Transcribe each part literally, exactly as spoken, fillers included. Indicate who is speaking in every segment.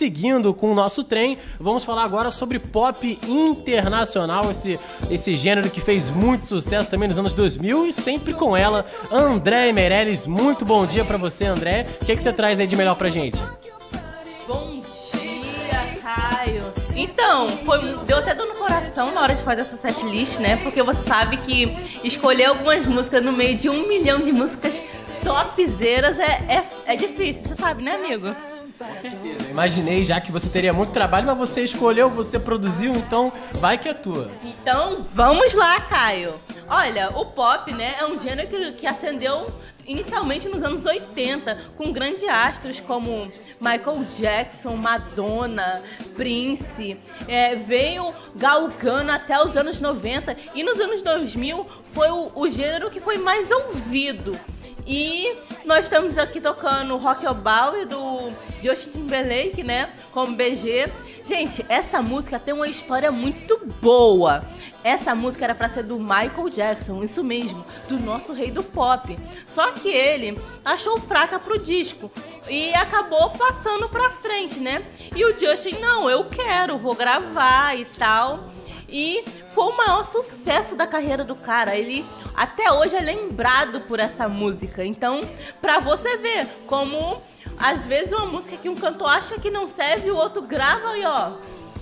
Speaker 1: seguindo com o nosso trem, vamos falar agora sobre pop internacional, esse, esse gênero que fez muito sucesso também nos anos dois mil e sempre com ela, André Meirelles. Muito bom dia pra você, André. O que, que você traz aí de melhor pra gente?
Speaker 2: Bom dia, Caio. Então, foi, deu até dor no coração na hora de fazer essa setlist, né? Porque você sabe que escolher algumas músicas no meio de um milhão de músicas topzeiras é, é, é difícil, você sabe, né, amigo?
Speaker 1: Com certeza. Imaginei já que você teria muito trabalho, mas você escolheu, você produziu, então vai que é tua.
Speaker 2: Então, vamos lá, Caio. Olha, o pop, né, é um gênero que, que ascendeu inicialmente nos anos oitenta, com grandes astros como Michael Jackson, Madonna, Prince, é, veio galgando até os anos noventa, e nos anos dois mil foi o, o gênero que foi mais ouvido. E nós estamos aqui tocando Rockabye do Justin Timberlake, né, como B G. Gente, essa música tem uma história muito boa. Essa música era pra ser do Michael Jackson, isso mesmo, do nosso rei do pop. Só que ele achou fraca pro disco e acabou passando pra frente, né? E o Justin, não, eu quero, vou gravar e tal. E foi o maior sucesso da carreira do cara. Ele até hoje é lembrado por essa música. Então, pra você ver como às vezes uma música que um cantor acha que não serve, o outro grava e ó,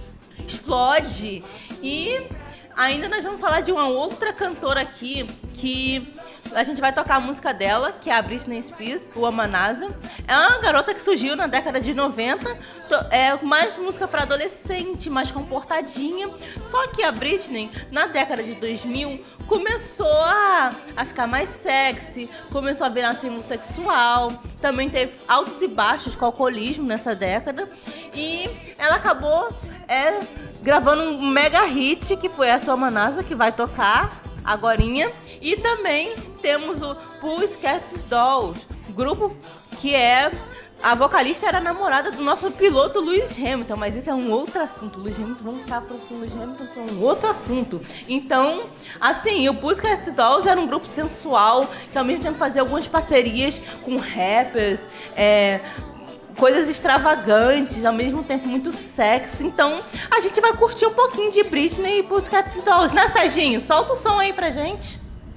Speaker 2: explode. E ainda nós vamos falar de uma outra cantora aqui que a gente vai tocar a música dela, que é a Britney Spears, o Womanizer. É uma garota que surgiu na década de noventa, é mais música para adolescente, mais comportadinha. Só que a Britney, na década de dois mil, começou a, a ficar mais sexy, começou a virar símbolo sexual. Também teve altos e baixos com alcoolismo nessa década. E ela acabou é, gravando um mega hit, que foi essa Womanizer, que vai tocar agorinha. E também temos o Pussycat Dolls, grupo que é... A vocalista era a namorada do nosso piloto Lewis Hamilton, mas isso é um outro assunto. Lewis Hamilton, vamos ficar pro Lewis Hamilton, foi um outro assunto. Então, assim, o Pussycat Dolls era um grupo sensual, que ao mesmo tempo fazia algumas parcerias com rappers, é... coisas extravagantes, ao mesmo tempo muito sexy. Então, a gente vai curtir um pouquinho de Britney e Pussycat Dolls, né, Serginho? Solta o som aí pra gente.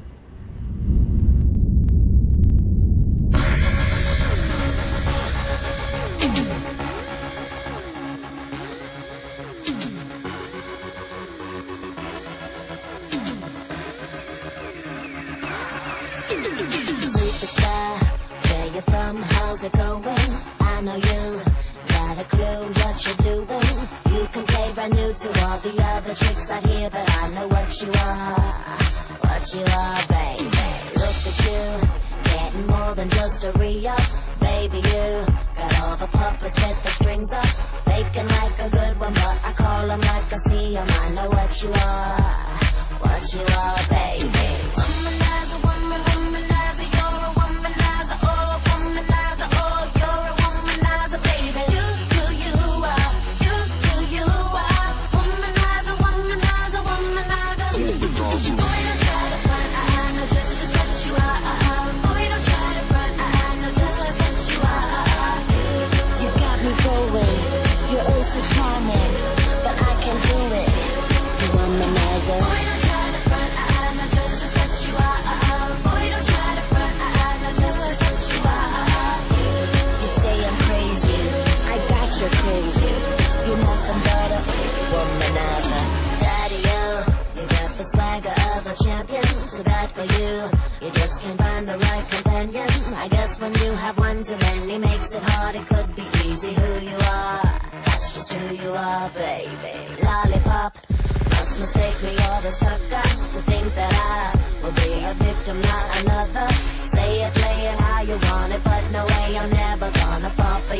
Speaker 3: Superstar, where you from? How's it going? I know you got a clue what you're doing. You can play brand new to all the other chicks out here, but I know what you are, what you are, baby. Look at you, getting more than just a re-up. Baby, you got all the puppets with the strings up, faking like a good one, but I call them like I see them. I know what you are, what you are, baby. Womanizer, woman, womanizer, you're a womanizer, oh, womanizer, oh, you're a womanizer, baby. You, you, you are, you, you, you are, womanizer, womanizer, womanizer. Boy, don't try to front, I, I know just, just what you are. Boy, don't try to front, I, I know just, just what you are. You got me going, you're oh so charming, but I can't do it. You womanizer. Boy, don't try to front, I, I know just, just what you are. Boy, don't try to front, I, I know just, just what you are. You say I'm crazy, I got you crazy. You're nothing but a womanizer. Daddy, you, you got the swagger of a champion. So bad for you, you just can't find the right companion. I guess when you have one too many makes it hard. It could be easy who you are, that's just who you are, baby. Lollipop, must mistake me or the sucker to think that I will be a victim, not another. Say it, play it how you want it, but no way I'm never gonna fall for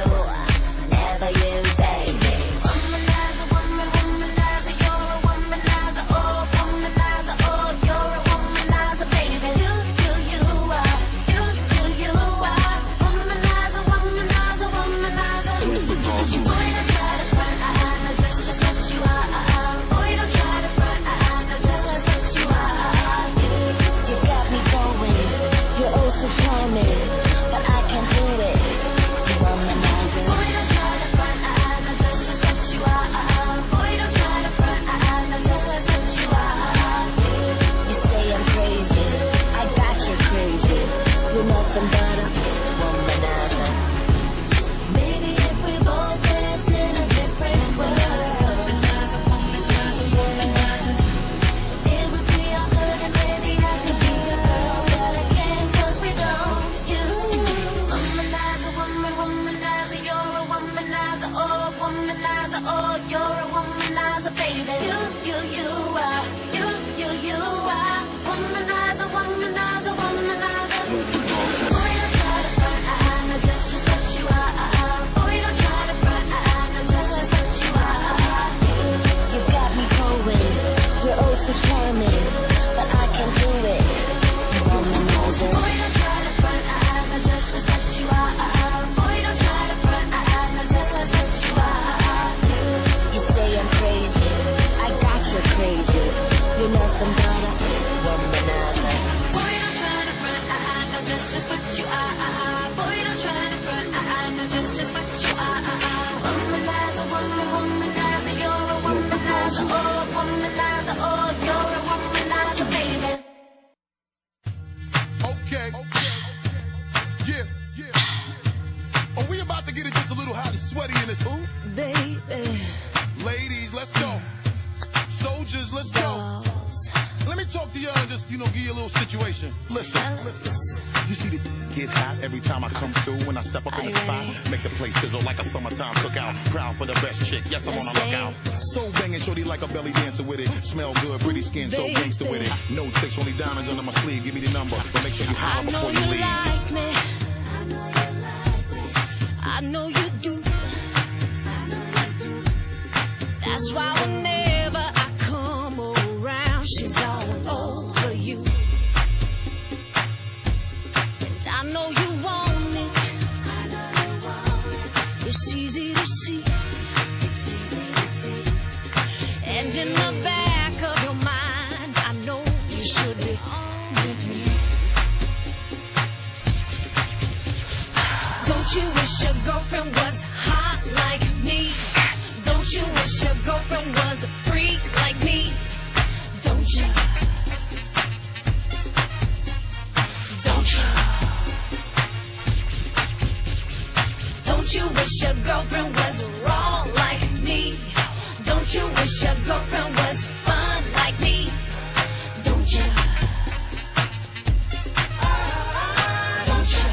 Speaker 3: you. Never you, baby. Womanizer, woman, womanizer, you're a womanizer, oh, womanizer, oh, you're a womanizer, baby. You, you, you are, you, you, you are, womanizer, womanizer, womanizer. Boy, don't try to front, I, I know just, just what you are. Boy, don't try to front, I, I know just, just what you are. You got me going, you're oh so charming, but I can't do it. You womanizer. womanizer. Oh, you're a womanizer, baby. You, you, you are. You, you, you are. Womanizer, womanizer, womanizer. Boy, don't try to front, I, I know just, just what you are. Boy, don't try to front, I, I know just, just what you are. You got me going. You're oh so charming, but I can't do it. Womanizer. Boy, don't try to front, I, I know just, just what you are. Boy, don't try to front, I, I know just, just what you are. You say I'm crazy, I got you crazy. You're nothing but a womanizer. Boy, don't try to front, I, I know just, just what you are. Boy, don't try to front, I, I know just, just what you are. Womanizer, woman, womanizer, you're a womanizer. Oh, womanizer, oh, you're a womanizer, baby.
Speaker 4: Okay. Yeah, yeah. Are we about to get it just a little hot and sweaty in this hoop?
Speaker 3: Baby.
Speaker 4: Ladies, let's go. Soldiers, let's go. Let me talk to y'all and just, you know, give you a little situation. Listen, listen. You see the get hot every time I come through. When I step up in the spot, make the place sizzle like a summertime cookout. Proud for the best chick, yes, I'm on a lookout. So banging, shorty like a belly dancer with it. Smell good, pretty skin, so gangster with it. No tricks, only diamonds under my sleeve. Give me the number, but make sure you holler before you leave.
Speaker 3: Like me. I know you do. That's why whenever I come around, she's all over you. And I know you want it. It's easy to see. And in the back of your mind, I know you should be on with me. Don't you wish your girlfriend was hot like me? Don't you wish your girlfriend was a freak like me? Don't you? Don't you? Don't you wish your girlfriend was raw like me? Don't you wish your girlfriend was fun like me? Don't you? Don't you?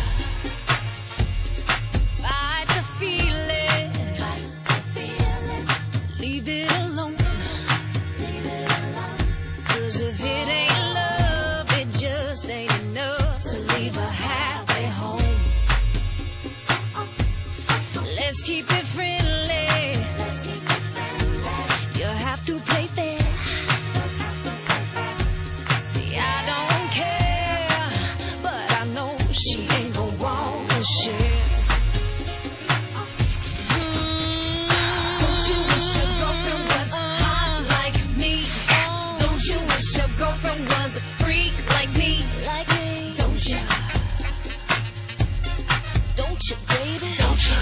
Speaker 3: Fight the feeling. Leave it alone. Cause if it ain't love, it just ain't enough to leave a happy home. Let's keep it friendly. You have to play fair. See, I don't care, but I know she ain't gonna want to share. Don't you wish your girlfriend was hot like me? Don't you wish your girlfriend was a freak like me? Like me? Don't you? Don't you, baby? Don't you?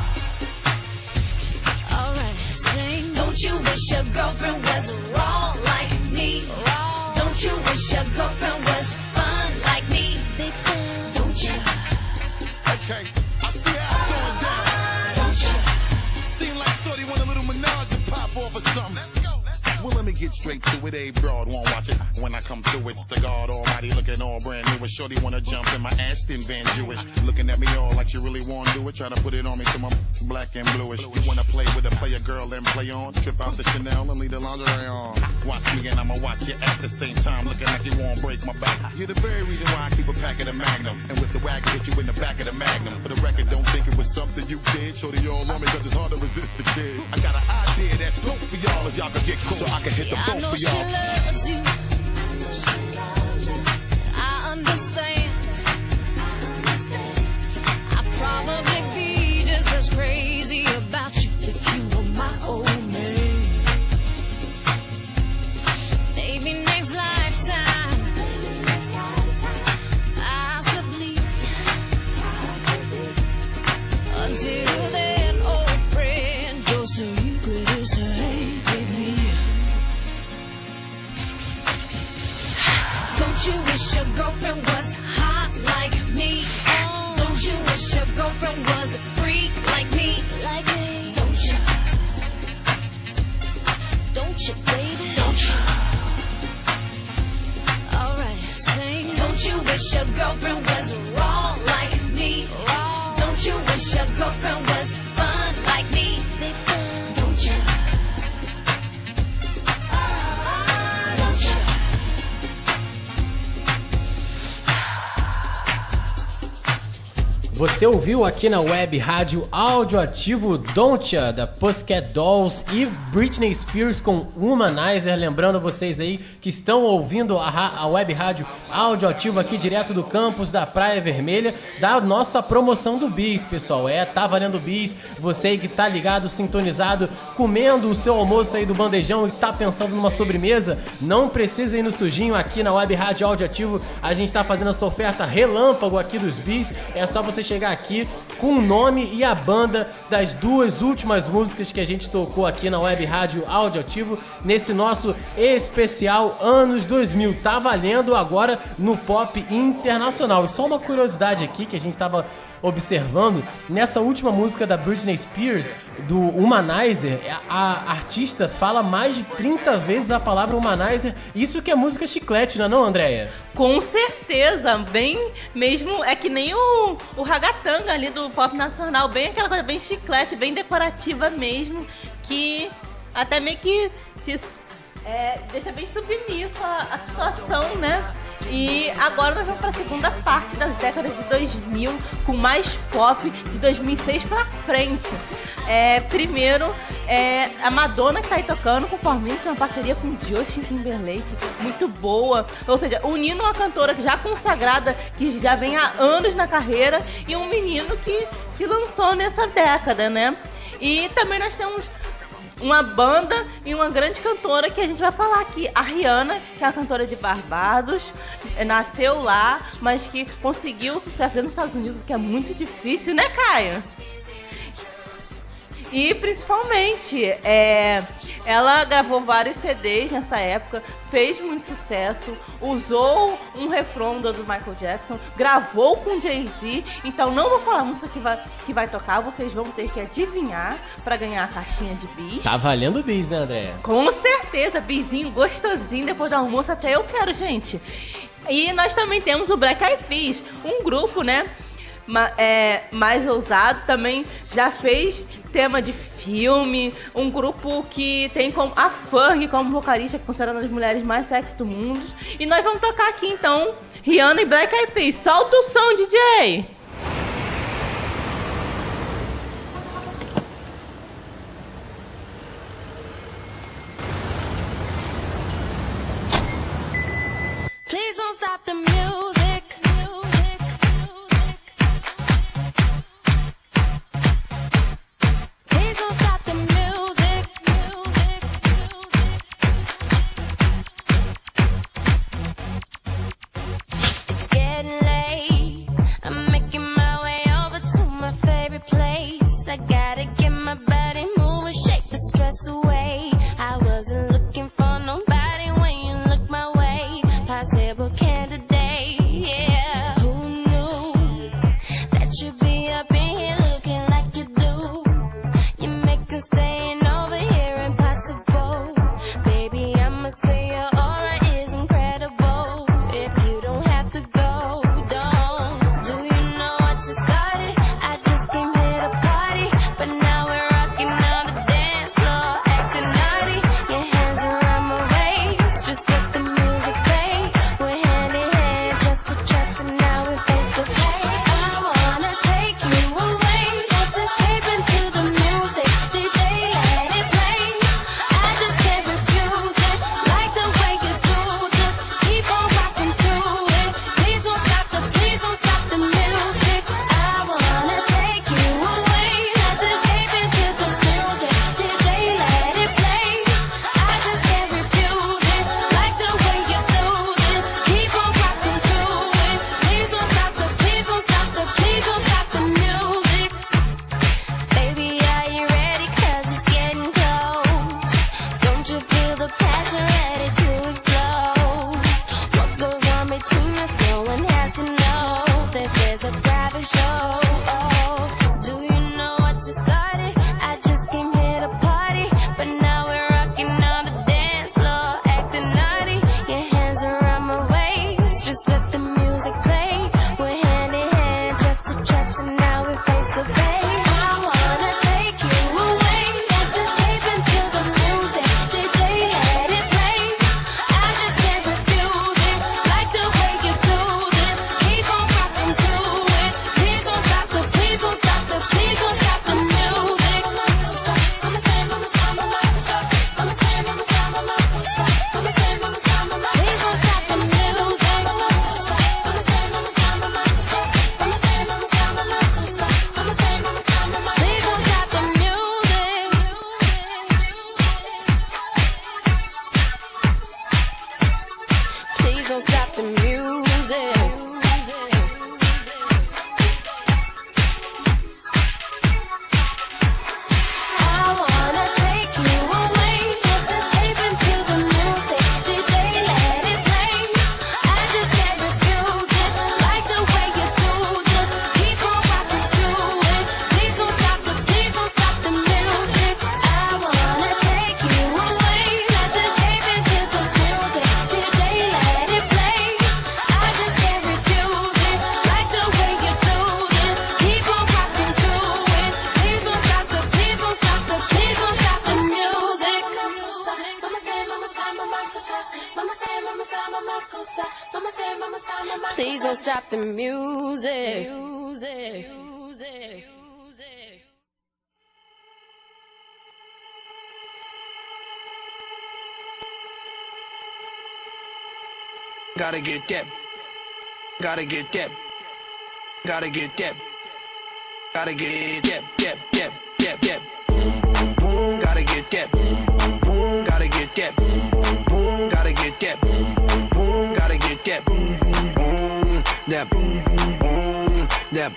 Speaker 3: Alright, sing. Don't you wish your girlfriend was raw like me? Raw. Don't you wish your girlfriend was fun like me? Big fan. Don't you?
Speaker 4: Okay, I see how it's going down.
Speaker 3: Don't you?
Speaker 4: Seem like shorty want a little menage to pop off or something. Let's go, let's go. Well, let me get straight to it. A broad won't watch it. When I come through, it's the God Almighty looking all brand new. And shorty wanna jump in my Aston Van Jewish. Looking at me all like you really wanna do it. Try to put it on me till I'm black and bluish. You wanna play with a player girl and play on. Trip out the Chanel and leave the lingerie on. Watch me and I'ma watch you at the same time. Looking like you won't break my back. You're the very reason why I keep a pack of the Magnum. And with the wagon, hit you in the back of the Magnum. For the record, don't think it was something you did. Shorty all on me cause it's hard to resist the kid. I got an idea that's dope for y'all as y'all can get cool. So I can hit the
Speaker 3: I
Speaker 4: boat
Speaker 3: know
Speaker 4: for
Speaker 3: she
Speaker 4: y'all.
Speaker 3: loves you. I understand. I'd probably be just as crazy about you if you were my old man. Maybe next lifetime, possibly. Until then, old friend, your secret is safe with me. Don't you wish your girlfriend was hot
Speaker 1: Você ouviu aqui na web rádio Audioativo Don'tcha, da Pussycat Dolls, e Britney Spears com Womanizer. Lembrando vocês aí que estão ouvindo a, a web rádio Audioativo aqui direto do campus da Praia Vermelha, da nossa promoção do Bis, pessoal. É, tá valendo Bis. Você aí que tá ligado, sintonizado, comendo o seu almoço aí do bandejão e tá pensando numa sobremesa, não precisa ir no sujinho. Aqui na web rádio Audioativo a gente tá fazendo essa oferta relâmpago aqui dos Bis. É só você chegar aqui com o nome e a banda das duas últimas músicas que a gente tocou aqui na web rádio Audioativo nesse nosso especial anos dois mil. Tá valendo agora no pop internacional. E só uma curiosidade aqui que a gente tava observando, nessa última música da Britney Spears, do Womanizer, a artista fala mais de trinta vezes a palavra Womanizer. Isso que é música chiclete, não é não, Andréia?
Speaker 2: Com certeza, bem mesmo, é que nem o, o ragatanga ali do pop nacional, bem aquela coisa bem chiclete, bem decorativa mesmo, que até meio que te, é, deixa bem submisso a, a situação, né? E agora nós vamos para a segunda parte das décadas de dois mil, com mais pop de dois mil e seis para frente. É, primeiro, é a Madonna, que tá aí tocando com Formix, uma parceria com Justin Timberlake, muito boa. Ou seja, unindo uma cantora que já consagrada, que já vem há anos na carreira, e um menino que se lançou nessa década, né? E também nós temos uma banda e uma grande cantora que a gente vai falar aqui, a Rihanna, que é a cantora de Barbados, nasceu lá, mas que conseguiu sucesso nos Estados Unidos, que é muito difícil, né, Caio? E principalmente, é, ela gravou vários C Ds nessa época, fez muito sucesso, usou um refrão do Michael Jackson, gravou com Jay-Z. Então não vou falar a música que vai, que vai tocar, vocês vão ter que adivinhar pra ganhar a caixinha de bis.
Speaker 1: Tá valendo bis, né, Andréia?
Speaker 2: Com certeza, bizinho gostosinho depois do almoço, até eu quero, gente. E nós também temos o Black Eyed Peas, um grupo, né? É, mais ousado, também já fez tema de filme, um grupo que tem como a Fergie como vocalista, que é considerada uma das mulheres mais sexy do mundo. E nós vamos tocar aqui então Rihanna e Black Eyed Peas. Solta o som, D J!
Speaker 3: Please don't stop the music. Making Please don't stop the music. Music. Music.
Speaker 5: Gotta get that. Gotta get that. Gotta get that. Gotta get that. That. That. That. That. Gotta get that. Gotta get that. Gotta get that. Gotta get that. That. That.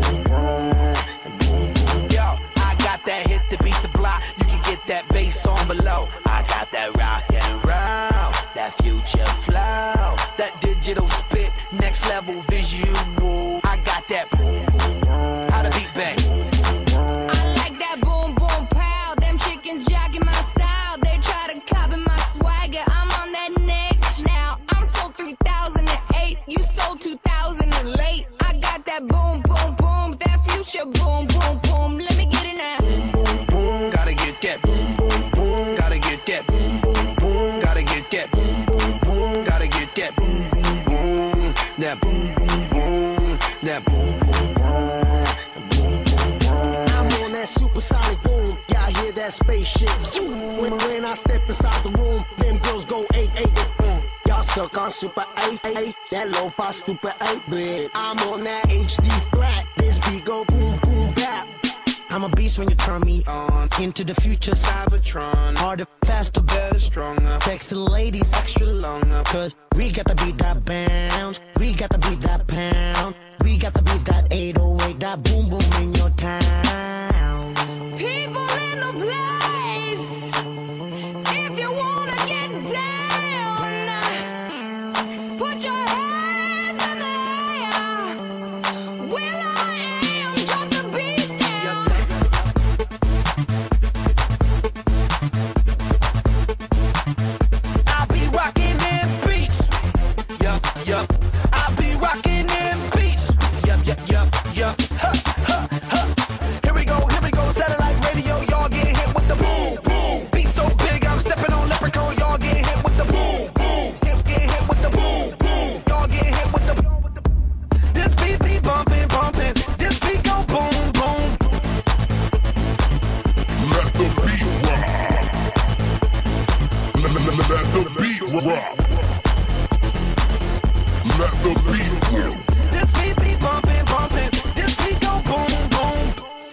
Speaker 5: Yo, I got that hit to beat the block. You can get that bass on below. I got that rock and roll, that future flow, that digital spit, next level visual. I got that boom, how the beat bang.
Speaker 3: I like that boom boom pow. Them chickens jacking my style. They try to copy my swagger. I'm on that next now. I'm sold three thousand eight. You sold two thousand late. I got that boom boom boom. That future boom boom boom. Let me get it now.
Speaker 5: Boom boom boom. Gotta get that. Boom boom boom. Gotta get that. Boom boom boom. Gotta get that. Boom boom boom. Gotta get that. Boom boom boom. That boom boom boom. That boom boom boom.
Speaker 6: I'm on that supersonic boom. Y'all hear that spaceship zoom. When, when I step inside the room, them girls go eight eight. Mm. Y'all stuck on super eight eight. That lo-fi stupid eight bit. I'm on that H D flat. This beat go boom boom bap. I'm a beast when you turn me on. Into the future, Cybertron. Harder, faster, better, stronger. Sexy ladies, extra longer. Cause we got to beat that bounce. We got to beat that pound. We got to beat that eight oh eight. That boom boom in your town.
Speaker 3: People in the place. If you wanna get down, put your hands in the air. Will I am, drop the beat now.
Speaker 5: I'll be rocking them beats. Yup, yup. I'll be rocking them beats. Yup, yup, yup, yup. Huh, huh, huh. Here we go, here we go. Satellite radio, y'all get hit with the boom, boom. Beat so big, I'm stepping on leprechaun. Y'all get hit with the boom, boom. Hit, get hit with the boom, boom. Y'all get hit with the. This beat be bumping, bumping. This beat go boom, boom.
Speaker 4: Let the beat rock. Let, let, let, let the beat rock. Let the beat rock.
Speaker 5: This beat be bumping, bumping. This beat go boom, boom.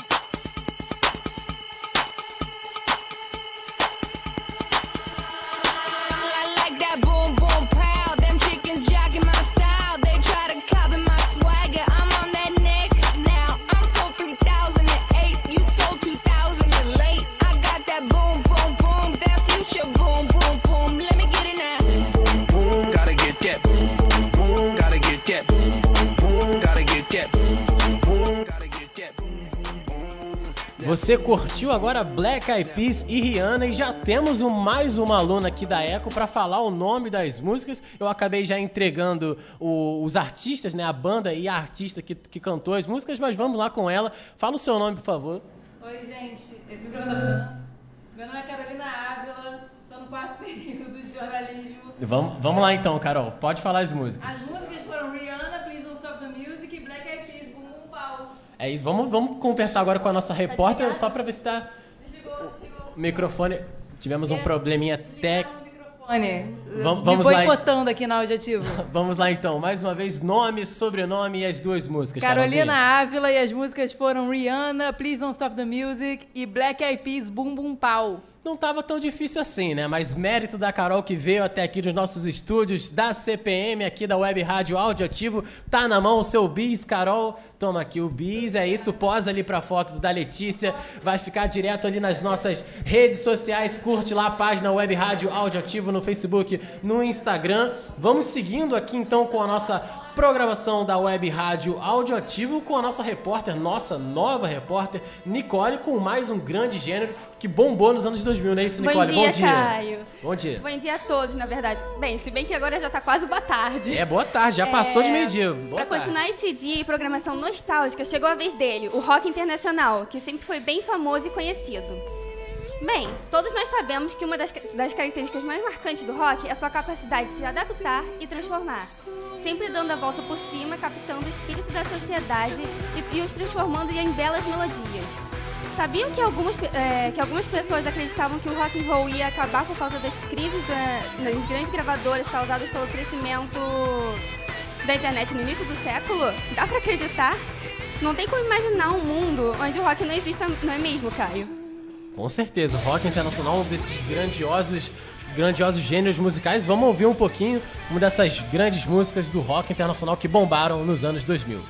Speaker 3: I like that boom boom pow. Them chickens jacking my style. They try to copy my swagger. I'm on that next now. I'm sold three thousand eight. You sold two thousand late. I got that boom boom boom. That future boom boom boom. Let me get it now.
Speaker 5: Boom, boom, gotta get that. Boom, boom, boom, gotta get that. Boom, boom, boom, gotta get that. Boom, boom, boom, gotta get that. Boom, boom, boom.
Speaker 1: Você curtiu agora Black Eyed Peas e Rihanna e já temos um, mais uma aluna aqui da Eco para falar o nome das músicas. Eu acabei já entregando o, os artistas, né, a banda e a artista que, que cantou as músicas, mas vamos lá com ela. Fala o seu nome, por favor.
Speaker 7: Oi, gente. Esse microfone tá funcionando? Meu nome é Carolina Ávila, tô no quarto período de jornalismo.
Speaker 1: Vamos, vamos lá então, Carol. Pode falar as músicas.
Speaker 7: As músicas foram Rihanna, Please Don't Stop the Music e Black Eyed Peas, Boom Boom Pow.
Speaker 1: É isso. Vamos, vamos conversar agora com a nossa repórter, só para ver se tá...
Speaker 7: Desligou, desligou.
Speaker 1: Microfone... Tivemos um probleminha técnico.
Speaker 7: Microfone.
Speaker 1: Vamos, vamos
Speaker 7: Me
Speaker 1: lá.
Speaker 7: boicotando aqui na Audioativo.
Speaker 1: Vamos lá então, mais uma vez, nome, sobrenome e as duas músicas.
Speaker 7: Carolina
Speaker 1: Carolzinha.
Speaker 7: Ávila e as músicas foram Rihanna, Please Don't Stop the Music e Black Eyed Peas, Boom Boom Pow.
Speaker 1: Não tava tão difícil assim, né? Mas mérito da Carol que veio até aqui nos nossos estúdios da C P M, aqui da Web Rádio Audioativo. Tá na mão o seu bis, Carol. Toma aqui o bis, é isso. Posa ali pra foto da Letícia. Vai ficar direto ali nas nossas redes sociais. Curte lá a página Web Rádio Audioativo no Facebook, no Instagram. Vamos seguindo aqui então com a nossa programação da Web Rádio Audioativo com a nossa repórter, nossa nova repórter, Nicole, com mais um grande gênero que bombou nos anos dois mil, não é isso, Nicole?
Speaker 8: Bom dia,
Speaker 1: Bom dia.
Speaker 8: Caio.
Speaker 1: Bom dia.
Speaker 8: Bom dia a todos, na verdade. Bem, se bem que agora já tá quase boa tarde.
Speaker 1: É, boa tarde, já passou
Speaker 8: É,
Speaker 1: de meio-dia. Boa
Speaker 8: Pra
Speaker 1: tarde.
Speaker 8: continuar esse dia e programação nostálgica, chegou a vez dele, o rock internacional, que sempre foi bem famoso e conhecido. Bem, todos nós sabemos que uma das, das características mais marcantes do rock é sua capacidade de se adaptar e transformar, sempre dando a volta por cima, captando o espírito da sociedade e, e os transformando em belas melodias. Sabiam que algumas, é, que algumas pessoas acreditavam que o rock and roll ia acabar por causa das crises da, das grandes gravadoras causadas pelo crescimento da internet no início do século? Dá pra acreditar? Não tem como imaginar um mundo onde o rock não exista, não é mesmo, Caio?
Speaker 1: Com certeza, rock internacional, um desses grandiosos, grandiosos gêneros musicais. Vamos ouvir um pouquinho uma dessas grandes músicas do rock internacional que bombaram nos anos dois mil.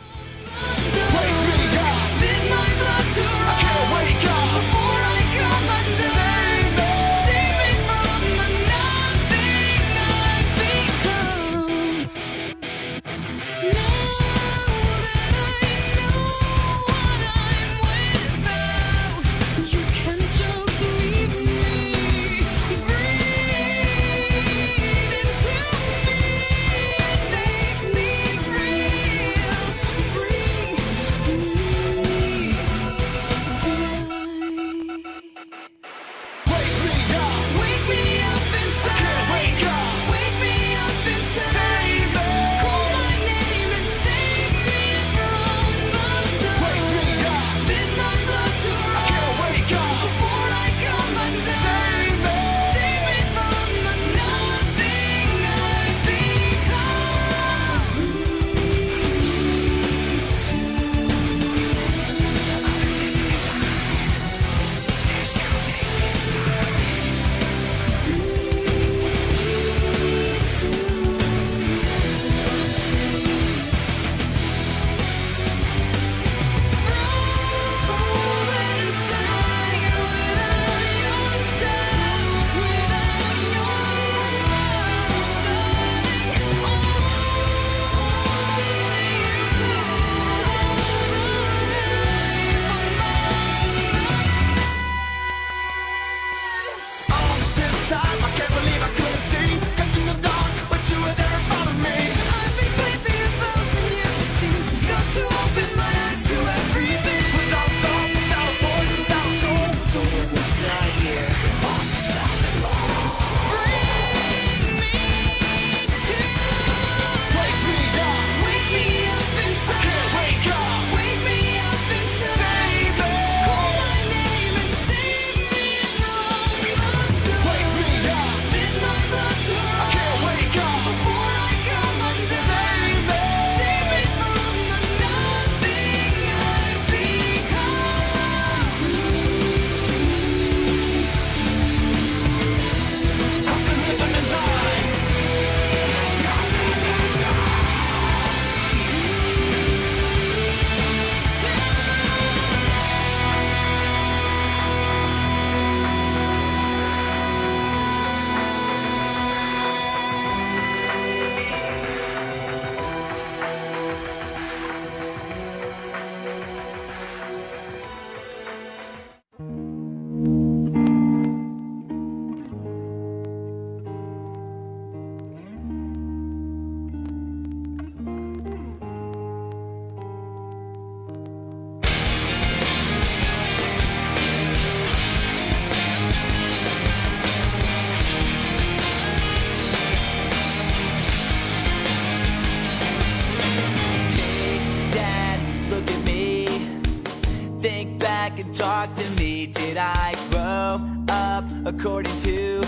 Speaker 9: Talk to me, did I grow up according to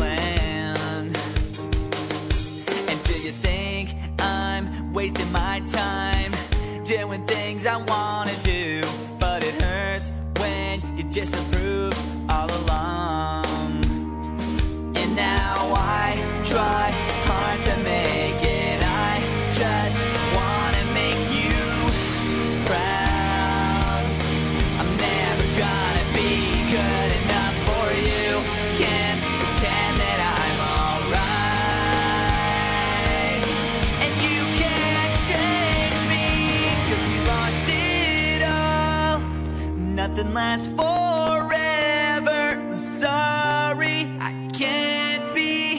Speaker 9: plan? And do you think I'm wasting my time doing things I wanna do? But it hurts when you disapprove all along. And now I try hard to make it, I just wanna make you proud. I'm never gonna be good enough for you, can't pretend that I'm alright. And you can't change me, cause we lost it all. Nothing lasts forever, I'm sorry, I can't be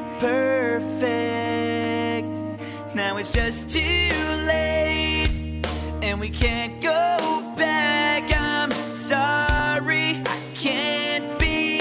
Speaker 9: perfect. Now it's just too late, and we can't go back. I'm sorry, I can't be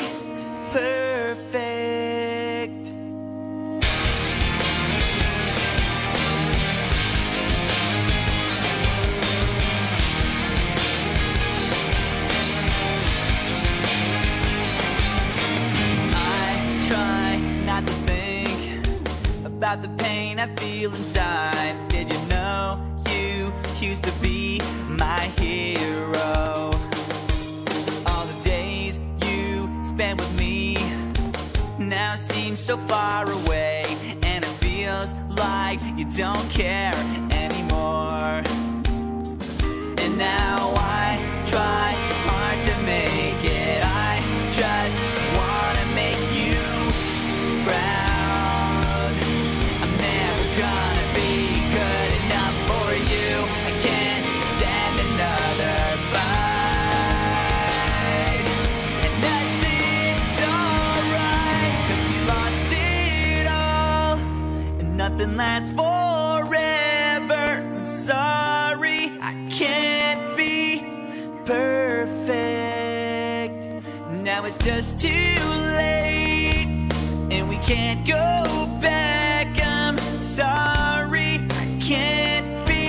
Speaker 9: without the pain I feel inside. Did you know you used to be my hero? All the days you spent with me now seem so far away, and it feels like you don't care anymore. And now I try hard to make it. I just wanna make you proud. I'm never gonna be good enough for you. I can't stand another fight. And nothing's alright, 'cause we lost it all. And nothing lasts forever. I'm sorry, I can't be perfect. Now it's just too late, and we can't go back. I'm sorry, I can't be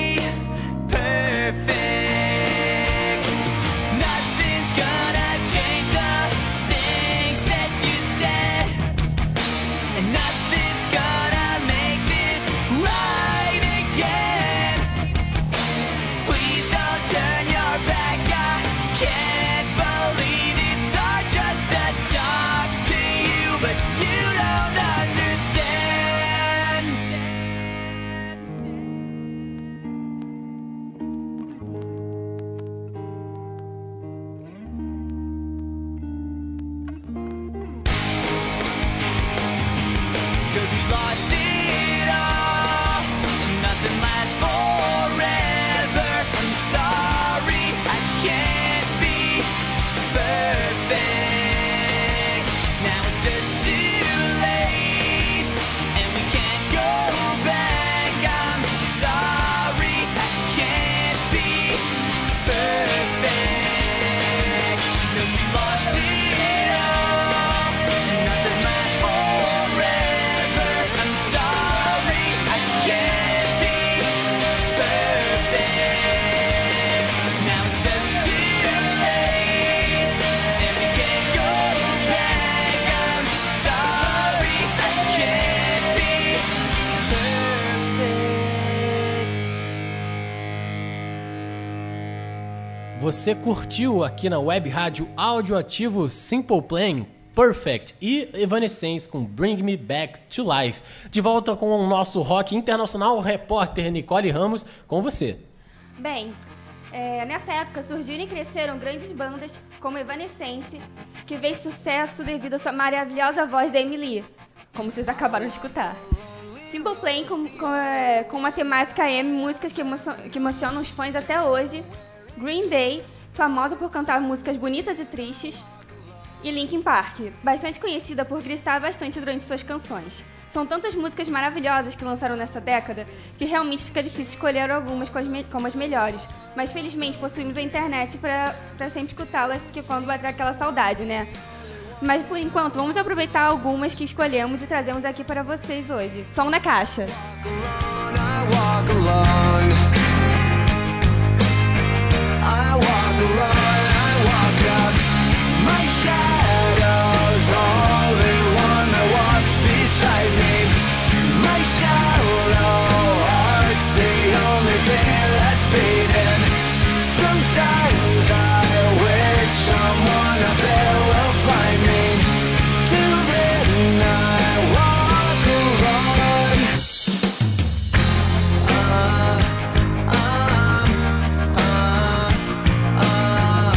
Speaker 9: perfect. Nothing's gonna change the things that you said, and nothing's gonna make this right again. Please don't turn your back. I can't believe it's hard just to talk to you, but you don't understand. Cause we lost it all, and nothing lasts forever. I'm sorry, I can't be perfect. Now it's just too late, and we can't go back. I'm sorry, I can't be perfect. Cause we lost it all, and nothing lasts forever. I'm sorry, I can't be perfect. Now it's just too late, and we can't go back. I'm sorry, I can't be perfect.
Speaker 1: Você curtiu aqui na Web Rádio Audioativo Simple Plan, Perfect e Evanescence com Bring Me Back to Life. De volta com o nosso rock internacional, repórter Nicole Ramos, com você.
Speaker 8: Bem, é, nessa época surgiram e cresceram grandes bandas como Evanescence, que fez sucesso devido à sua maravilhosa voz da Emily, como vocês acabaram de escutar. Simple Plan com, com, é, com uma temática emo, músicas que, emocio que emocionam os fãs até hoje. Green Day, famosa por cantar músicas bonitas e tristes. E Linkin Park, bastante conhecida por gritar bastante durante suas canções. São tantas músicas maravilhosas que lançaram nessa década que realmente fica difícil escolher algumas como as melhores. Mas felizmente possuímos a internet para sempre escutá-las, porque quando bater aquela saudade, né? Mas por enquanto vamos aproveitar algumas que escolhemos e trazemos aqui para vocês hoje. Som na caixa.
Speaker 5: I walk alone, I walk up. My shadow's only one that walks beside me. My shallow heart's the only thing that's beating. Sometimes I wish someone up there will find me. Till then I walk alone. Uh, uh, uh, uh.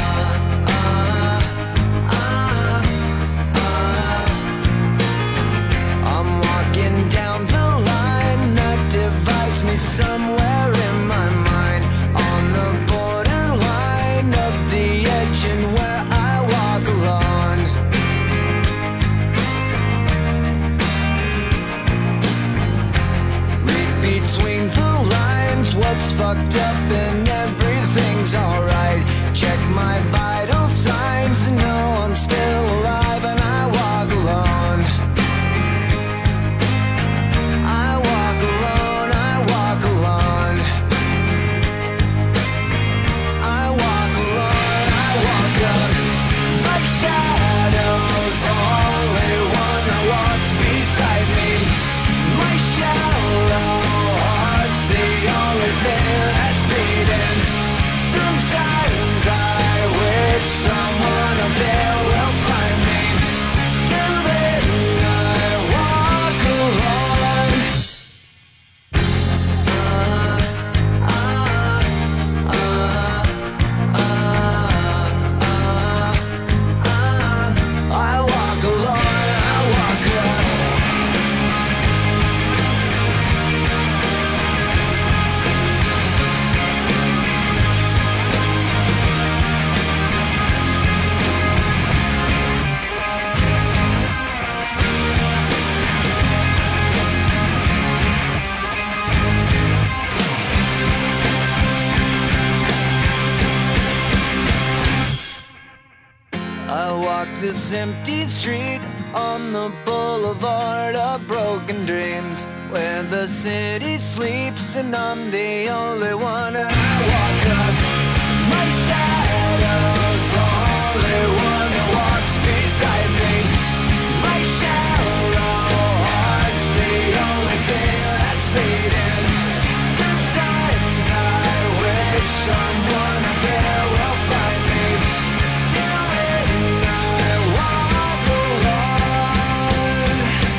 Speaker 9: this empty street on the boulevard of broken dreams, where the city sleeps and I'm the only one. And I walk up, my shadow's the only one that walks beside me. My shallow heart's the only thing that's beating. Sometimes I wish someone up there will find me. Till then I walk alone.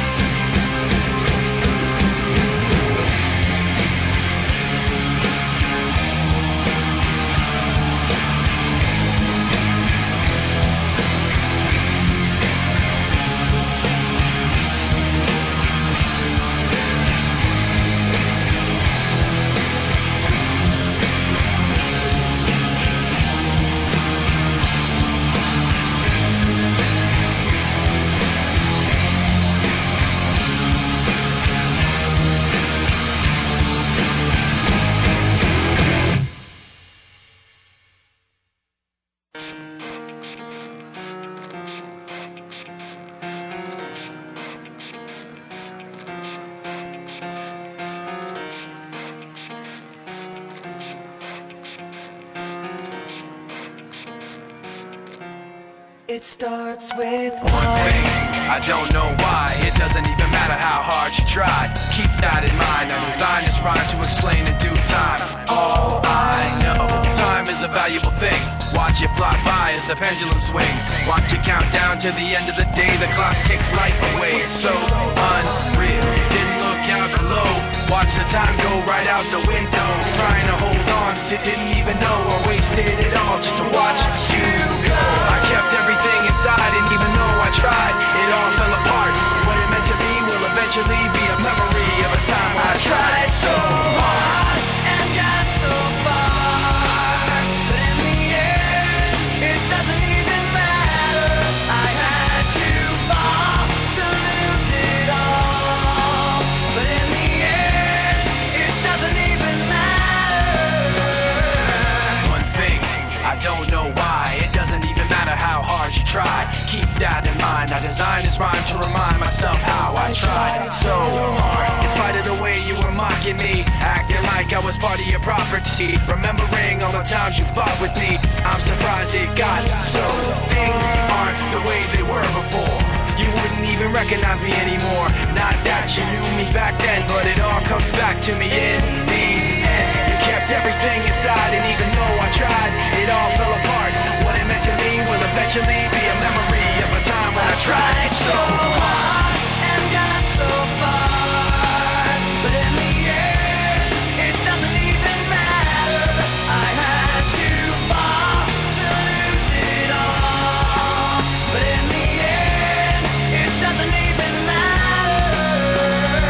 Speaker 9: It starts with
Speaker 5: One thing, I don't know why. It doesn't even matter how hard you try. Keep that in mind. I designed this rhyme to explain in due time. All I know, time is a valuable thing. Watch it fly by as the pendulum swings. Watch it count down to the end of the day. The clock takes life away. It's so unreal. Didn't look out below. Watch the time go right out the window. Trying to hold on to didn't even know or wasted it all just to watch you go. I kept everything inside, and even though I tried, it all fell apart. What it meant to be will eventually be a memory of a time when I tried so hard
Speaker 9: and got so far, but in the end, it doesn't even matter. I had to fall to lose it all, but in the end, it doesn't even matter.
Speaker 5: One thing, I don't know why. It doesn't even matter how hard you try. Keep that in mind. I designed this rhyme to remind myself how I tried so hard. In spite of the way you were mocking me, acting like I was part of your property, remembering all the times you fought with me, I'm surprised it got so. Things aren't the way they were before. You wouldn't even recognize me anymore. Not that you knew me back then, but it all comes back to me in the end. You kept everything inside, and even though I tried, it all fell apart. What it meant to me will eventually be a memory of a time when I tried so hard
Speaker 9: and got so far, but in the end, it doesn't even matter. I had to fall to lose it all, but in the end, it doesn't even matter.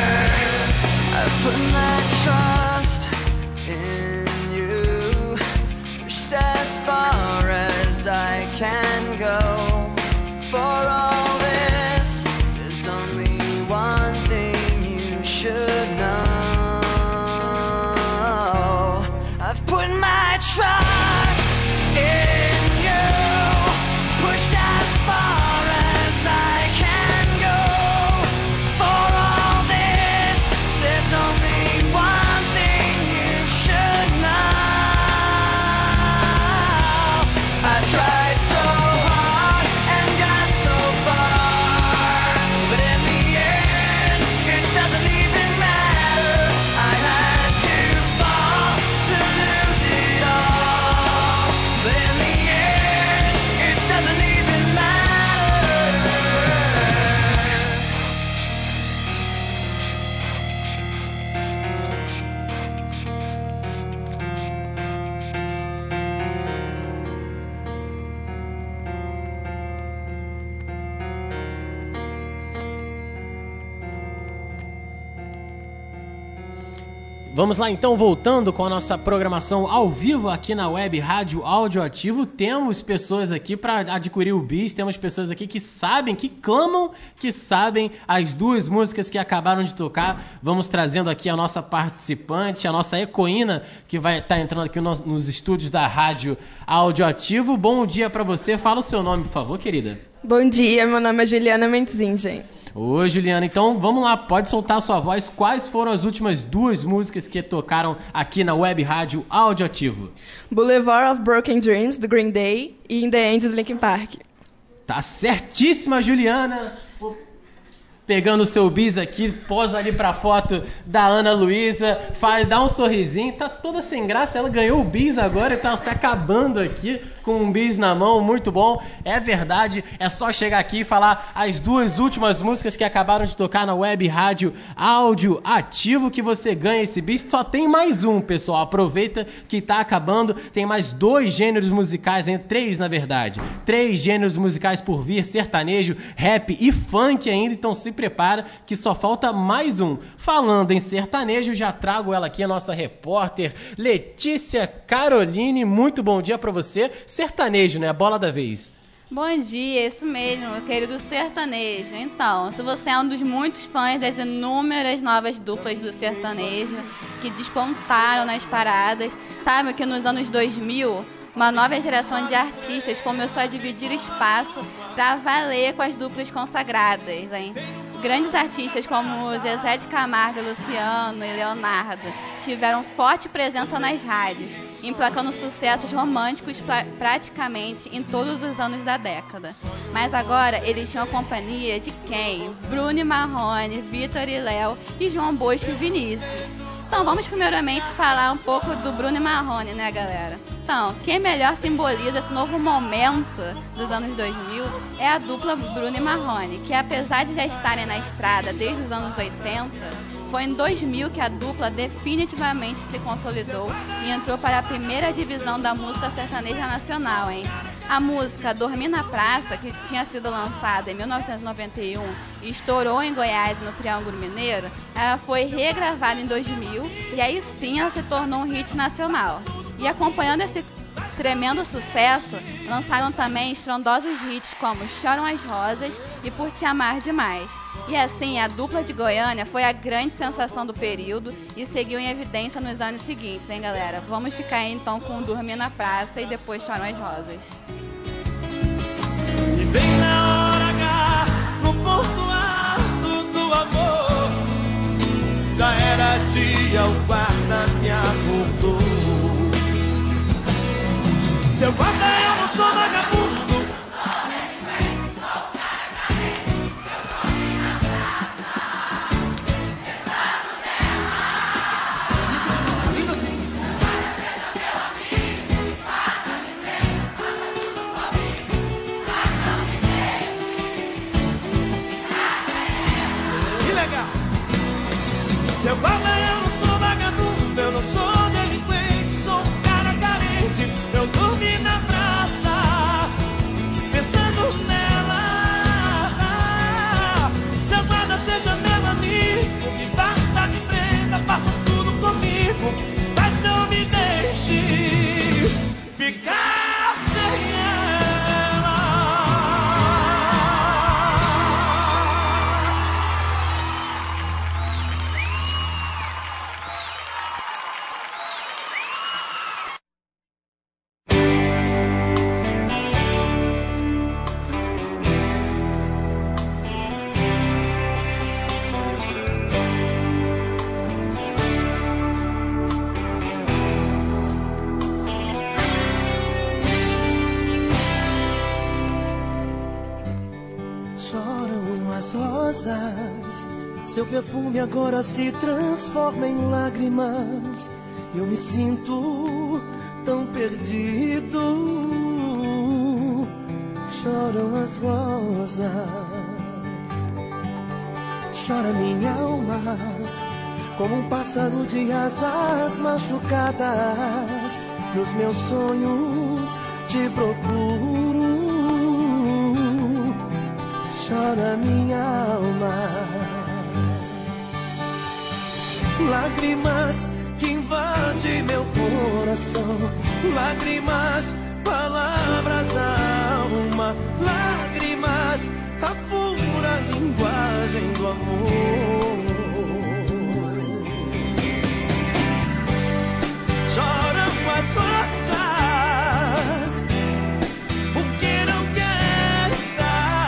Speaker 9: I put my trust in you, pushed as far as I can go. For all this, there's only one thing you should know. I've put my trust in you, pushed as far as I can go. For all this, there's only one thing you should know. I tried so hard and got so far, but in the end, it doesn't even matter. I had to fall to lose it all, but in the end, it doesn't even matter.
Speaker 1: Vamos lá então, voltando com a nossa programação ao vivo aqui na web Rádio Audioativo. Temos pessoas aqui para adquirir o bis, temos pessoas aqui que sabem, que clamam, que sabem as duas músicas que acabaram de tocar. Vamos trazendo aqui a nossa participante, a nossa Ecoína, que vai estar entrando aqui nos, nos estúdios da Rádio Audioativo. Bom dia para você, fala o seu nome, por favor, querida.
Speaker 10: Bom dia, meu nome é Juliana Mendzinho, gente.
Speaker 1: Oi, Juliana. Então, vamos lá. Pode soltar a sua voz. Quais foram as últimas duas músicas que tocaram aqui na Web Rádio Audioativo?
Speaker 10: Boulevard of Broken Dreams, do Green Day, e In The End, do Linkin Park.
Speaker 1: Tá certíssima, Juliana. Pegando o seu bis aqui, posa ali pra foto da Ana Luísa, faz, dá um sorrisinho, tá toda sem graça, ela ganhou o bis agora e tá se acabando aqui com um bis na mão, muito bom, é verdade, é só chegar aqui e falar as duas últimas músicas que acabaram de tocar na Web Rádio Audioativo que você ganha esse bis, só tem mais um, pessoal, aproveita que tá acabando, tem mais dois gêneros musicais, hein? Três na verdade, três gêneros musicais por vir, sertanejo, rap e funk ainda, então se prepara que só falta mais um. Falando em sertanejo, já trago ela aqui, a nossa repórter Letícia Caroline. Muito bom dia pra você. Sertanejo, né? A bola da vez.
Speaker 11: Bom dia, isso mesmo, meu querido sertanejo. Então, se você é um dos muitos fãs das inúmeras novas duplas do sertanejo que despontaram nas paradas, sabe que nos anos dois mil... uma nova geração de artistas começou a dividir espaço para valer com as duplas consagradas, hein? Grandes artistas como Zezé de Camargo, Luciano e Leonardo tiveram forte presença nas rádios, emplacando sucessos românticos pra, praticamente em todos os anos da década. Mas agora eles tinham a companhia de quem? Bruno e Marrone, Vitor e Léo e João Bosco e Vinícius. Então, vamos primeiramente falar um pouco do Bruno e Marrone, né, galera? Então, quem melhor simboliza esse novo momento dos anos dois mil é a dupla Bruno e Marrone, que apesar de já estarem na estrada desde os anos oitenta, foi em dois mil que a dupla definitivamente se consolidou e entrou para a primeira divisão da música sertaneja nacional, hein? A música Dormir na Praça, que tinha sido lançada em mil novecentos e noventa e um e estourou em Goiás e no Triângulo Mineiro, ela foi regravada em dois mil e aí sim ela se tornou um hit nacional. E acompanhando esse tremendo sucesso, lançaram também estrondosos hits como Choram as Rosas e Por Te Amar Demais. E assim, a dupla de Goiânia foi a grande sensação do período e seguiu em evidência nos anos seguintes, hein, galera? Vamos ficar aí, então com Dormir na Praça e depois Choram as Rosas.
Speaker 5: E bem na hora H, no ponto alto do amor, já era dia, o guarda me acordou. Seu guarda, eu não sou vagabundo. Lindo assim. Que legal. Seu guarda, eu não sou vagabundo, eu não sou delinquente, sou um cara carente. Eu dormi na praça, pensando nela. Seu guarda seja meu amigo, me bata, me prenda, faça tudo comigo, mas não me deixe ficar sem ela. Choram as rosas, seu perfume agora se transforma em lágrimas. Eu me sinto tão perdido. Choram as rosas, chora minha alma, como um pássaro de asas machucadas. Nos meus sonhos te procuro. Chora minha alma, lágrimas que invadem meu coração, lágrimas, palavras da alma, lágrimas, a pura linguagem do amor. Choram as rosas, o que não quer estar.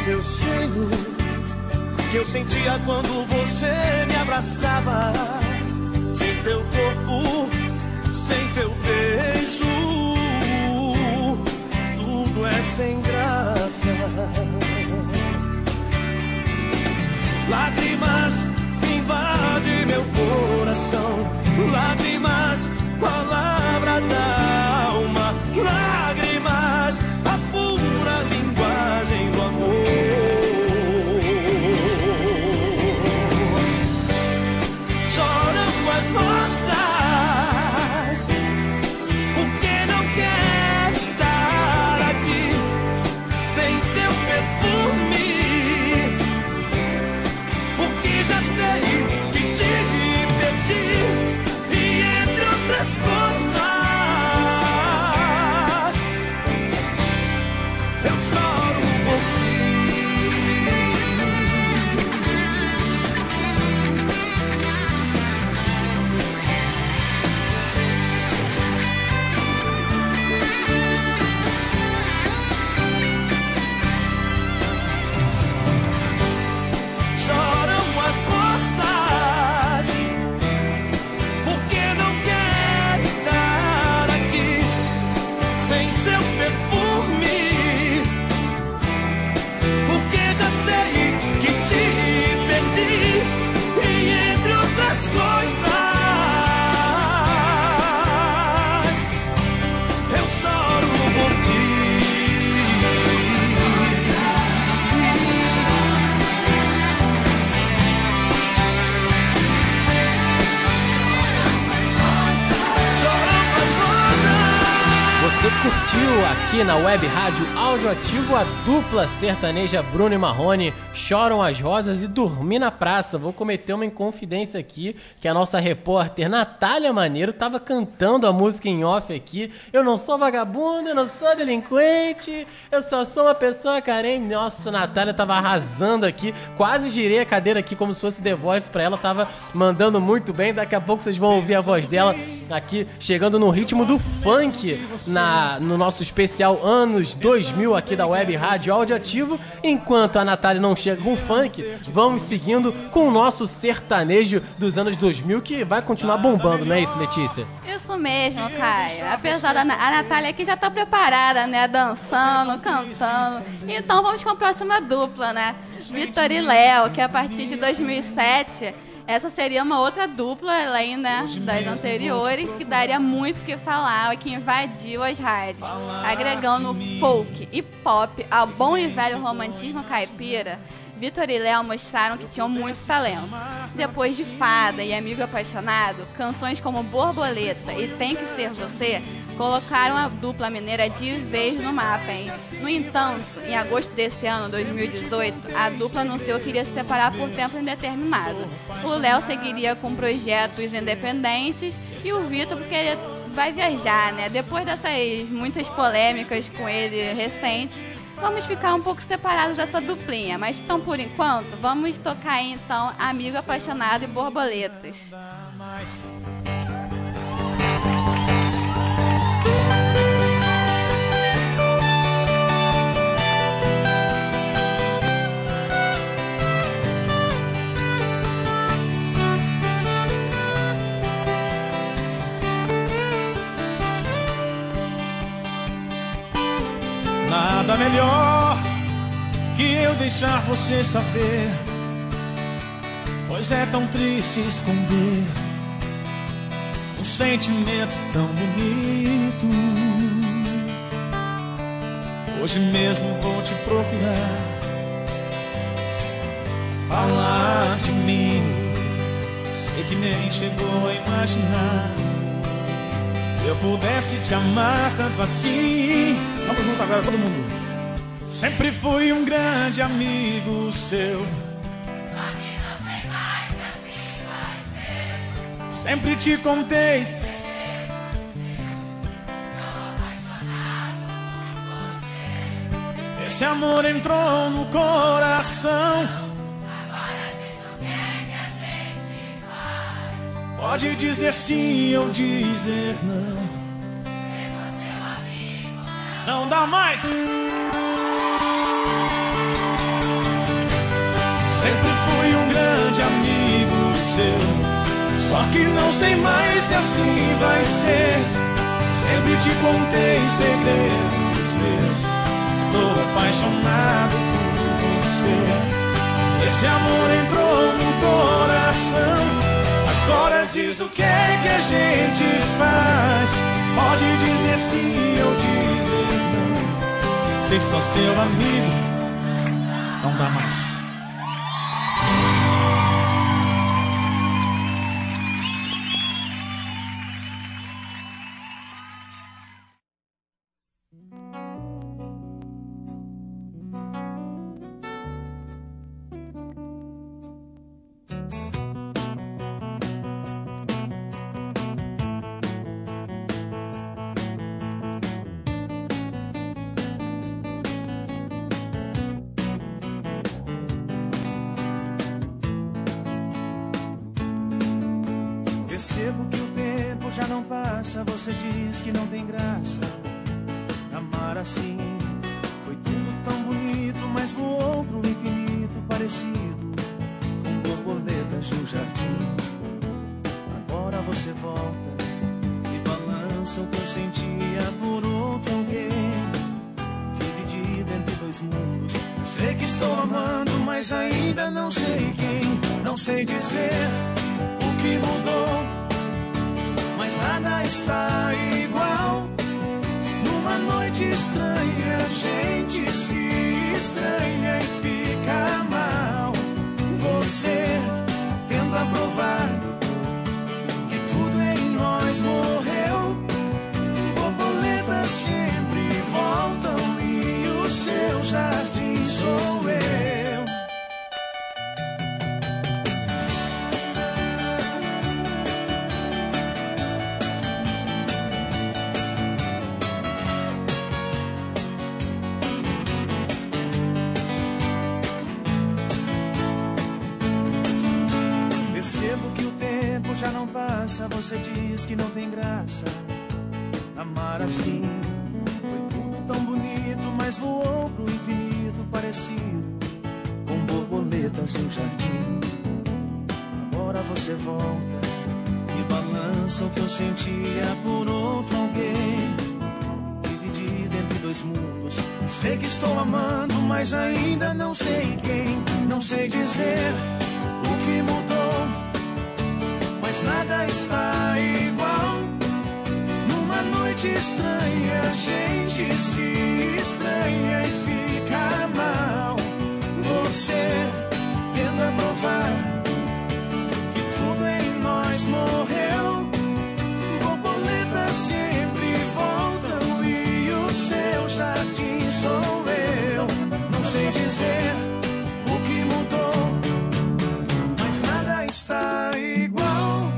Speaker 5: seu cheiro que eu sentia quando você me abraçava. Sem teu corpo, sem teu beijo, tudo é sem graça. Lágrimas invadem meu coração, lágrimas, palavras da alma, lágrimas, a pura linguagem do amor. Choram as rosas, porque não quer estar aqui sem seu perfume, porque já sei que te perdi, e entre outras coisas eu choro por ti. Choram as rosas, porque não quer estar aqui sem seu perfume, porque já sei que te perdi, e entre outras coisas eu choro por ti.
Speaker 1: Você curtiu aqui na Web Rádio Audioativo a dupla sertaneja Bruno e Marrone, Choram as Rosas e Dormi na Praça. Vou cometer uma inconfidência aqui, que a nossa repórter Natália Maneiro estava cantando a música em off aqui. Eu não sou vagabundo, eu não sou delinquente, eu só sou uma pessoa carente. Nossa, a Natália tava arrasando aqui, quase girei a cadeira aqui como se fosse The Voice pra ela, tava mandando muito bem. Daqui a pouco vocês vão ouvir a voz dela aqui, chegando no ritmo do funk na, no nosso especial anos dois mil aqui da Web Rádio Audioativo. Enquanto a Natália não chega com funk, vamos seguindo com o nosso sertanejo dos anos dois mil, que vai continuar bombando, não é isso, Letícia?
Speaker 11: Isso mesmo, Caio. Apesar da a Natália aqui já tá preparada, né? Dançando, cantando. Então vamos com a próxima dupla, né? Vitor e Léo, que a partir de dois mil e sete... essa seria uma outra dupla, além, né, das anteriores, que daria muito o que falar e que invadiu as rádios, agregando folk e pop ao bom e velho romantismo caipira. Vitor e Léo mostraram que tinham muito talento. Depois de Fada e Amigo Apaixonado, canções como Borboleta e Tem Que Ser Você colocaram a dupla mineira de vez no mapa, hein? No entanto, em agosto desse ano, dois mil e dezoito, a dupla anunciou que iria se separar por tempo indeterminado. O Léo seguiria com projetos independentes e o Vitor porque ele vai viajar, né? Depois dessas muitas polêmicas com ele recentes, vamos ficar um pouco separados dessa duplinha. Mas então, por enquanto, vamos tocar aí, então, Amigo Apaixonado e Borboletas.
Speaker 12: Nada melhor que eu deixar você saber, pois é tão triste esconder um sentimento tão bonito. Hoje mesmo vou te procurar, falar de mim. Sei que nem chegou a imaginar que eu pudesse te amar tanto assim. Vamos junto agora, todo mundo. Sempre fui um grande amigo seu, só que não sei mais se assim vai ser. Sempre te contei, estou apaixonado por você. Esse amor entrou no coração. Agora diz o que é que a gente faz. Pode dizer sim ou dizer não. Não dá mais. Sempre fui um grande amigo seu, só que não sei mais se assim vai ser. Sempre te contei segredos meus, estou apaixonado por você. Esse amor entrou no coração, agora diz o que é que a gente faz. Pode dizer sim ou dizer não, ser só seu amigo não dá mais.
Speaker 13: Percebo que o tempo já não passa, você diz que não tem graça amar assim. Foi tudo tão bonito, mas voou pro infinito, parecido com borboletas de um jardim. Agora você volta e balança o que eu sentia por outro alguém, dividido entre dois mundos. Sei que estou amando, mas ainda não sei quem. Não sei dizer o que mudou, mas nada está igual. Numa noite estranha, a gente se estranha e fica mal. Você tenta provar que tudo em nós morreu. Borboletas sempre voltam e o seu jardim sou eu. Já não passa, você diz que não tem graça amar assim. Foi tudo tão bonito, mas voou pro infinito, parecido com borboletas no jardim. Agora você volta e balança o que eu sentia por outro alguém, dividido entre dois mundos. Sei que estou amando, mas ainda não sei quem. Não sei dizer o que mudou, mas nada está igual. Numa noite estranha, a gente se estranha e fica mal. Você tenta provar que tudo em nós morreu. Borboletas sempre voltam e o seu jardim sou eu. Não sei dizer o que mudou, mas nada está igual.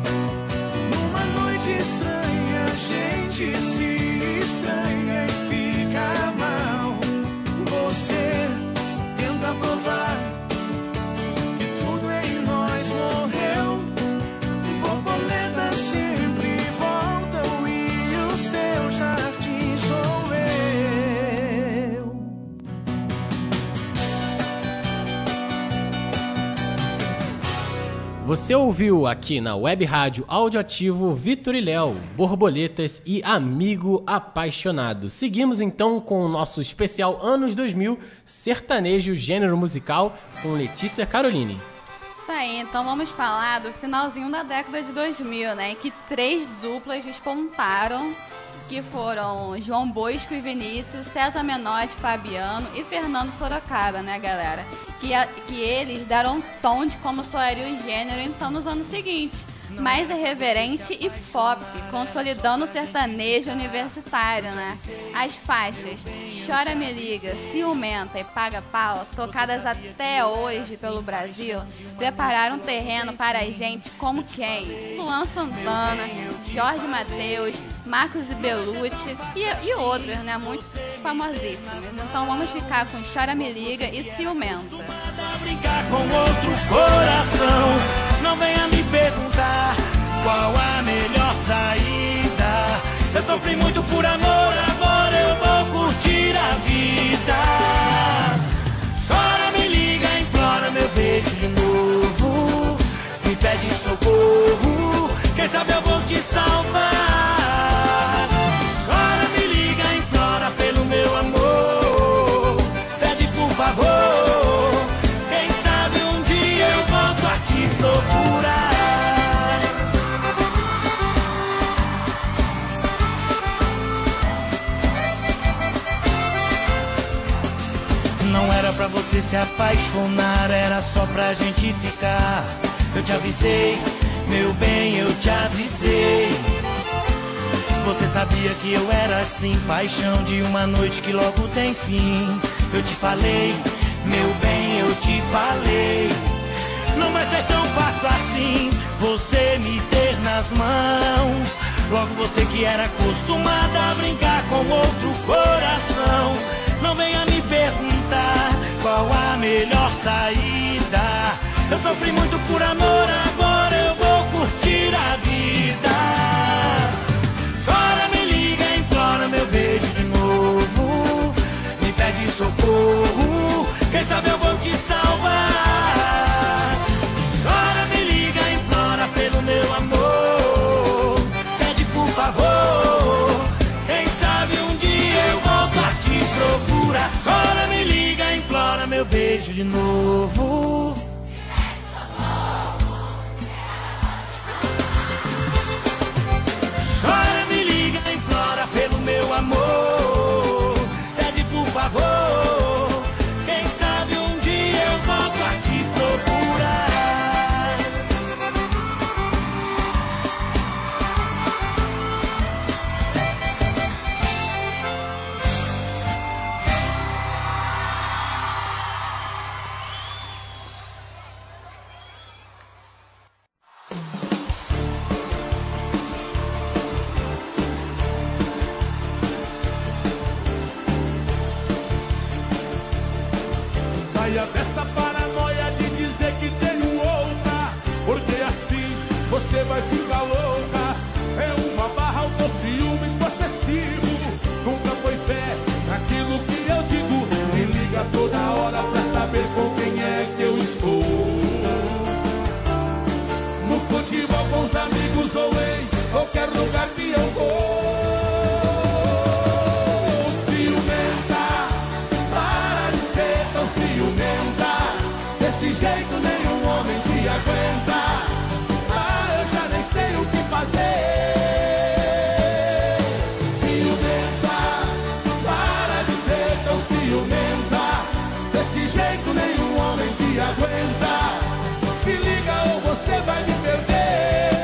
Speaker 13: Estranha, a gente se estranha e fica mal. Você tenta provar que tudo em nós morreu. Borboletas sempre voltam e o seu jardim sou eu.
Speaker 1: Você ouviu aqui na Web Rádio Audioativo Vitor e Léo, Borboletas e Amigo Apaixonado. Seguimos então com o nosso especial Anos dois mil, sertanejo, gênero musical, com Letícia Caroline.
Speaker 11: Isso aí, então vamos falar do finalzinho da década de dois mil, né? Em que três duplas despontaram, que foram João Bosco e Vinícius, César Menotti, Fabiano e Fernando Sorocaba, né, galera? Que, a, que eles deram um tom de como soaria o gênero então nos anos seguintes. Mais irreverente e pop, consolidando o sertanejo universitário, né? As faixas Chora Me Liga, Ciumenta e Paga Pau, tocadas até hoje pelo Brasil, prepararam terreno para a gente como quem? Luan Santana, Jorge Mateus, Marcos e Belucci e, e outros, né? Muito famosíssimos. Então vamos ficar com Chora Me Liga e Ciumenta.
Speaker 5: Brincar com outro coração, não venha me perguntar qual a melhor saída. Eu sofri muito por amor, agora eu vou curtir a vida. Chora, me liga, implora meu beijo. apaixonar era só pra gente ficar. Eu te avisei, meu bem, eu te avisei. Você sabia que eu era assim, paixão de uma noite que logo tem fim. Eu te falei, meu bem, eu te falei. Não vai ser tão fácil assim você me ter nas mãos. Logo você que era acostumada a brincar com outro coração. Não venha me perguntar qual a melhor saída. Eu sofri muito por amor, agora eu vou curtir a vida. Chora, me liga, implora meu beijo de novo. Me pede socorro, quem sabe eu vou te salvar. Chora, me liga, implora pelo meu amor. Pede por favor, quem sabe um dia eu volto a te procurar. Chora, me liga, implora meu beijo de novo. Chora, me liga, implora pelo meu amor. Pede por favor, quem sabe um dia eu volto a te procurar.
Speaker 14: Saia dessa paranoia de dizer que tenho outra, porque assim você vai ficar louca. É uma barra, o ciúme possessivo. Nunca foi fé naquilo que eu digo. Me liga toda hora pra saber com quem é que eu estou. No futebol com os amigos ou em qualquer lugar que eu vou. Desse jeito nenhum homem te aguenta. Ah, eu já nem sei o que fazer. Ciumenta, para de ser tão ciumenta. Desse jeito nenhum homem te aguenta. Se liga ou você vai me perder.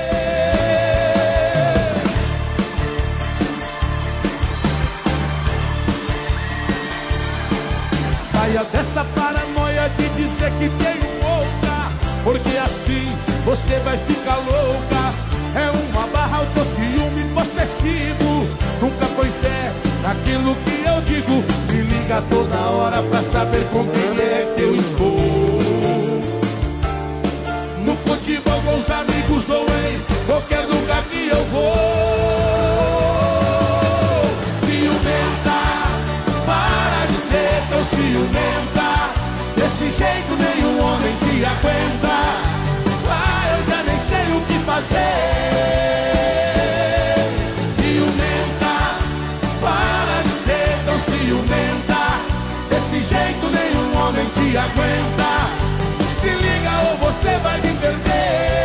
Speaker 14: Saia dessa paranoia de dizer que tenho outra, porque assim você vai ficar louca. É uma barra, autociúme possessivo. Nunca foi fé naquilo que eu digo. Me liga toda hora pra saber com quem é que eu estou. No futebol com os amigos ou em qualquer lugar que eu vou. Ciumenta, para de ser tão ciumenta. Desse jeito nenhum homem te aguenta. Ah, eu já nem sei o que fazer. Ciumenta, para de ser tão ciumenta. Desse jeito nenhum homem te aguenta. Se liga ou você vai me perder.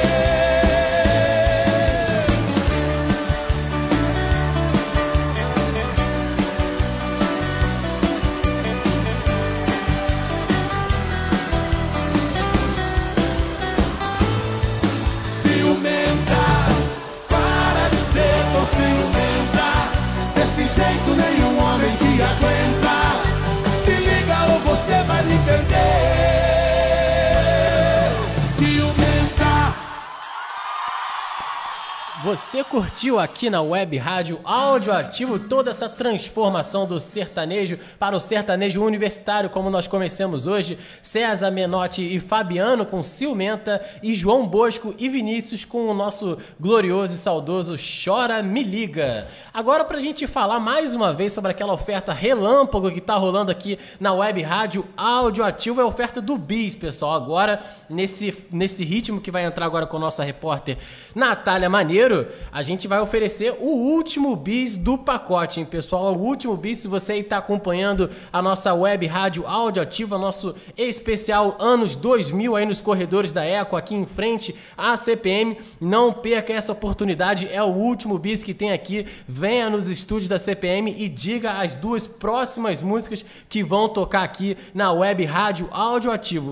Speaker 14: Desse jeito nenhum homem te aguenta. Se liga ou você vai me perder. Ciumenta.
Speaker 1: Você curtiu aqui na Web Rádio Áudio Ativo toda essa transformação do sertanejo para o sertanejo universitário, como nós conhecemos hoje. César Menotti e Fabiano com Ciumenta, e João Bosco e Vinícius com o nosso glorioso e saudoso Chora, Me Liga. Agora, pra gente falar mais uma vez sobre aquela oferta relâmpago que tá rolando aqui na Web Rádio Áudio Ativo, é a oferta do Bis, pessoal. Agora, nesse, nesse ritmo que vai entrar agora com a nossa repórter Natália Maneiro, primeiro, a gente vai oferecer o último bis do pacote, hein, pessoal? O último bis, se você está acompanhando a nossa web rádio Audioativa, nosso especial anos dois mil aí nos corredores da Eco, aqui em frente à C P M, não perca essa oportunidade, é o último bis que tem aqui. Venha nos estúdios da C P M e diga as duas próximas músicas que vão tocar aqui na web rádio Audioativo.